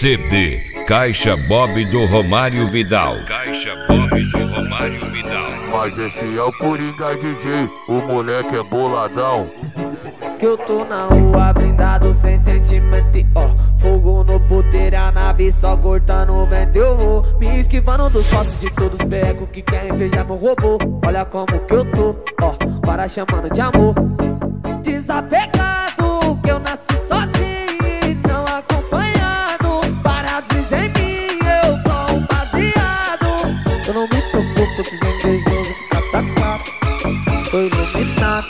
CD Caixa Bob do Romário Vidal. Caixa Bob do Romário Vidal. Mas esse é o Coringa DJ, o moleque é boladão. Que eu tô na rua blindado sem sentimento, ó. Fogo no puteiro, a nave só cortando o vento. Eu vou me esquivando dos passos de todos os becos que querem invejar meu robô. Olha como que eu tô, ó, para chamando de amor. Desapegado, que eu nasci sozinho e não acompanhado. Várias brisas em mim, eu tô baseado. Eu não me preocupo se os invejosos ficar atacado. Tô iluminado.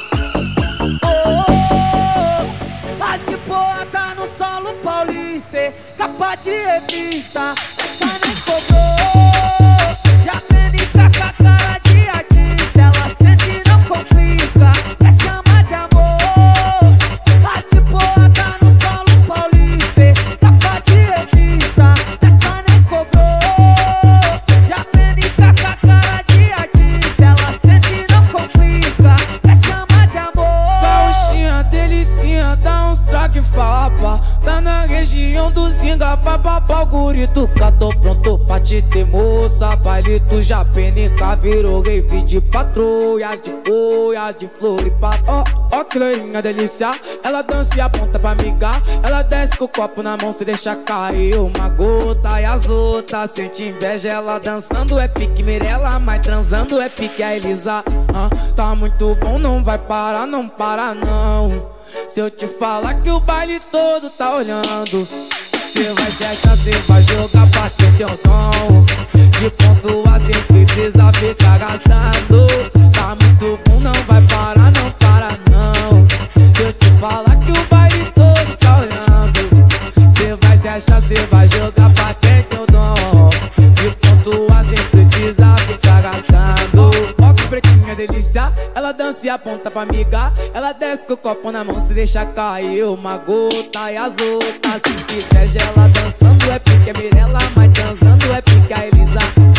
As de boa tá no solo paulista, capa de revista, essa nem cobrou. Já vem com a cara de artista, ela sente e não complica, quer chamar de amor. As de boa tá no solo paulista, capa de revista, essa nem cobrou. Já vem com a cara de artista, ela sente e não complica, quer chamar de amor. Gauchinha, delicinha, dá uns traque fapa. Tá na região do Zinga, vai babá o gurituca. Tô pronto pra te ter, moça. Baile do Japenica virou rave de patrulhas, de boias, de Floripa. Ó que loirinha delícia, ela dança e aponta pra migar. Ela desce com o copo na mão, se deixa cair uma gota. E as outras sente inveja, ela dançando é pique Mirella, mas transando é pique a Elisa. Tá muito bom, não vai parar, não para não. Se eu te falar que o baile todo tá olhando, cê vai se achar, cê vai jogar pra ter teu dom. De ponto a cem precisa ficar gastando. Tá muito bom, não vai parar, não para não. Se eu te falar que o baile todo tá olhando, cê vai se achar, cê vai jogar pra ter teu dom. De ponto a cem precisa ficar gastando. Ó que pretinha delícia, ela dança e aponta pra migar. Ela desce com o copo na mão, se deixa cair uma gota. E as outras se inveja, ela dançando é pique a Mirella, mas transando é pique a Elisa.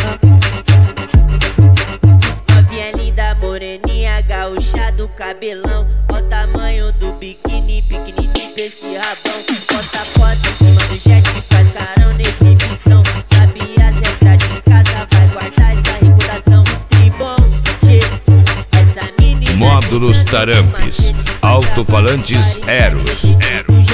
Novinha linda, moreninha, gaúcha do cabelão. Ó o tamanho do biquíni, pequenininho pra esse rabão. Bota a foto em cima do jet, faz carão na exibição. Sabe as regras de casa, vai guardar essa reputação. Tribom, essa menina. Módulos Tarampes, alto-falantes Eros.